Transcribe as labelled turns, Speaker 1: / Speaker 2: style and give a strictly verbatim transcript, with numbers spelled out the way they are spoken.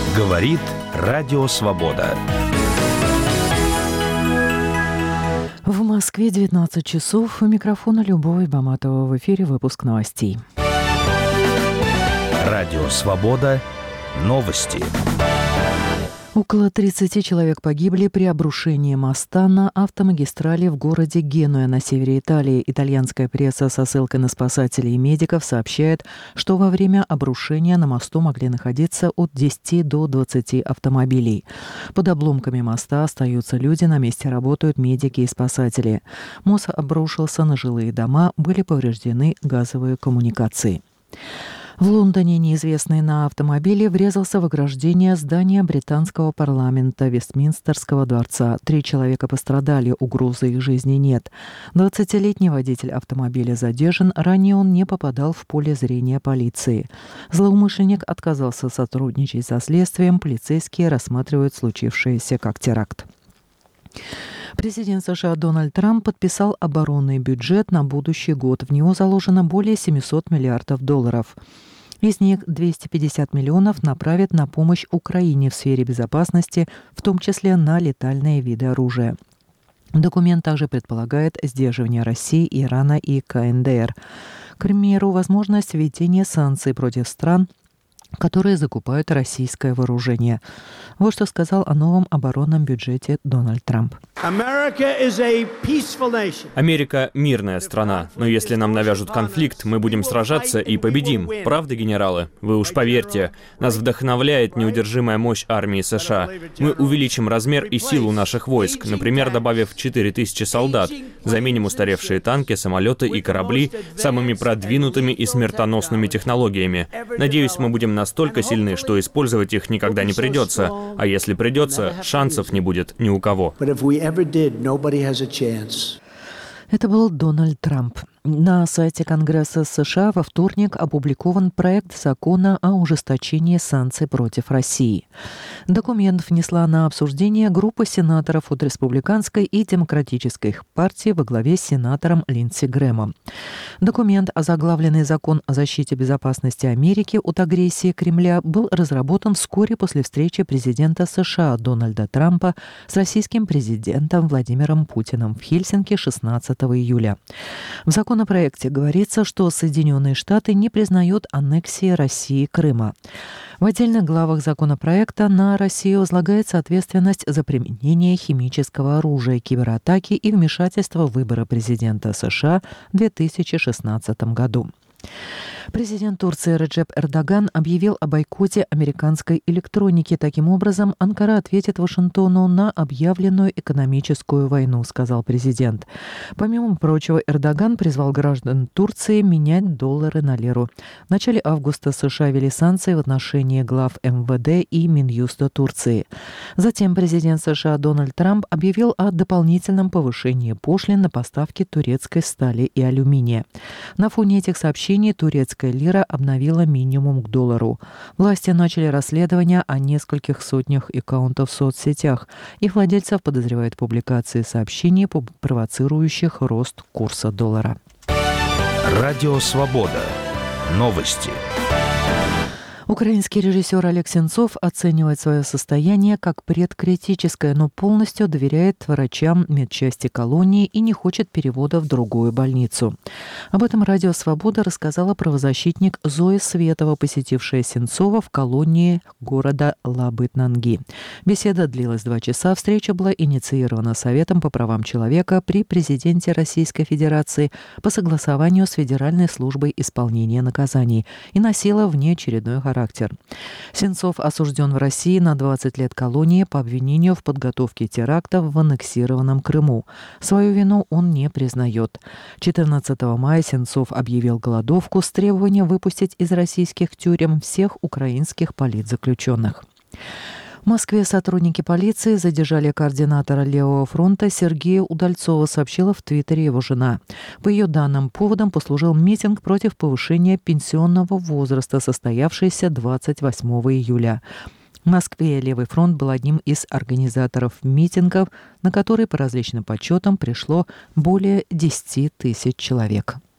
Speaker 1: Говорит Радио Свобода.
Speaker 2: В Москве девятнадцать часов. У микрофона Любовь Баматова. В эфире выпуск новостей.
Speaker 1: Радио Свобода. Новости.
Speaker 2: Около тридцати человек погибли при обрушении моста на автомагистрали в городе Генуя на севере Италии. Итальянская пресса со ссылкой на спасателей и медиков сообщает, что во время обрушения на мосту могли находиться от десяти до двадцати автомобилей. Под обломками моста остаются люди, на месте работают медики и спасатели. Мост обрушился на жилые дома, были повреждены газовые коммуникации. В Лондоне неизвестный на автомобиле врезался в ограждение здания британского парламента Вестминстерского дворца. Три человека пострадали, угрозы их жизни нет. двадцатилетний водитель автомобиля задержан, ранее он не попадал в поле зрения полиции. Злоумышленник отказался сотрудничать со следствием, полицейские рассматривают случившееся как теракт. Президент США Дональд Трамп подписал оборонный бюджет на будущий год. В него заложено более семисот миллиардов долларов. Из них двести пятьдесят миллионов направят на помощь Украине в сфере безопасности, в том числе на летальные виды оружия. Документ также предполагает сдерживание России, Ирана и ка эн дэ эр. К примеру, возможность введения санкций против стран, которые закупают российское вооружение. Вот что сказал о новом оборонном бюджете Дональд Трамп.
Speaker 3: Америка – мирная страна, но если нам навяжут конфликт, мы будем сражаться и победим. Правда, генералы? Вы уж поверьте, нас вдохновляет неудержимая мощь армии США. Мы увеличим размер и силу наших войск, например, добавив четыре тысячи солдат, заменим устаревшие танки, самолеты и корабли самыми продвинутыми и смертоносными технологиями. Надеюсь, мы будем настолько сильны, что использовать их никогда не придется. А если придется, шансов не будет ни у кого.
Speaker 2: Это был Дональд Трамп. На сайте Конгресса США во вторник опубликован проект закона о ужесточении санкций против России. Документ внесла на обсуждение группа сенаторов от республиканской и демократической партии во главе с сенатором Линдси Грэмом. Документ, озаглавленный «Закон о защите безопасности Америки от агрессии Кремля», был разработан вскоре после встречи президента США Дональда Трампа с российским президентом Владимиром Путиным в Хельсинки шестнадцатого июля. В В законопроекте говорится, что Соединенные Штаты не признают аннексии России Крыма. В отдельных главах законопроекта на Россию возлагается ответственность за применение химического оружия, кибератаки и вмешательство в выборы президента США в две тысячи шестнадцатом году. Президент Турции Реджеп Эрдоган объявил о бойкоте американской электроники. Таким образом, Анкара ответит Вашингтону на объявленную экономическую войну, сказал президент. Помимо прочего, Эрдоган призвал граждан Турции менять доллары на лиру. В начале августа США ввели санкции в отношении глав эм вэ дэ и Минюста Турции. Затем президент США Дональд Трамп объявил о дополнительном повышении пошлин на поставки турецкой стали и алюминия. На фоне этих сообщений турецкая лира обновила минимум к доллару. Власти начали расследование о нескольких сотнях аккаунтов в соцсетях. Их владельцев подозревают в публикации сообщений, провоцирующих рост курса доллара.
Speaker 1: Радио Свобода. Новости.
Speaker 2: Украинский режиссер Олег Сенцов оценивает свое состояние как предкритическое, но полностью доверяет врачам медчасти колонии и не хочет перевода в другую больницу. Об этом Радио Свобода рассказала правозащитник Зоя Светова, посетившая Сенцова в колонии города Лабытнанги. Беседа длилась два часа. Встреча была инициирована Советом по правам человека при президенте Российской Федерации по согласованию с Федеральной службой исполнения наказаний и носила внеочередной характер. Сенцов осужден в России на двадцать лет колонии по обвинению в подготовке терактов в аннексированном Крыму. Свою вину он не признает. четырнадцатого мая Сенцов объявил голодовку с требованием выпустить из российских тюрем всех украинских политзаключенных. В Москве сотрудники полиции задержали координатора Левого фронта Сергея Удальцова, сообщила в Твиттере его жена. По ее данным, поводом послужил митинг против повышения пенсионного возраста, состоявшийся двадцать восьмого июля. В Москве Левый фронт был одним из организаторов митингов, на который по различным подсчетам пришло более десяти тысяч человек.